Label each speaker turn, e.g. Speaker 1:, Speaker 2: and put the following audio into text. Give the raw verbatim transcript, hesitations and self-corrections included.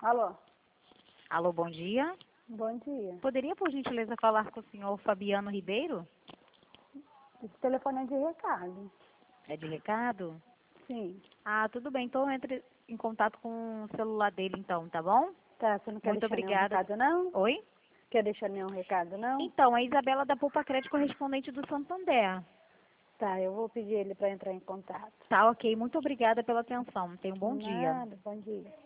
Speaker 1: Alô?
Speaker 2: Alô, bom dia.
Speaker 1: Bom dia.
Speaker 2: Poderia, por gentileza, falar com o senhor Fabiano Ribeiro?
Speaker 1: Esse telefone é de recado.
Speaker 2: É de recado?
Speaker 1: Sim.
Speaker 2: Ah, tudo bem. Então entre em contato com o celular dele, então, tá bom?
Speaker 1: Tá, você não quer
Speaker 2: Muito
Speaker 1: deixar nenhum
Speaker 2: obrigada.
Speaker 1: recado, não?
Speaker 2: Oi?
Speaker 1: Quer deixar nenhum recado, não?
Speaker 2: Então, a Isabela da Poupa Crédito, correspondente do Santander.
Speaker 1: Tá, eu vou pedir ele para entrar em contato.
Speaker 2: Tá, ok. Muito obrigada pela atenção. Tenha um bom dia.
Speaker 1: Nada, bom dia.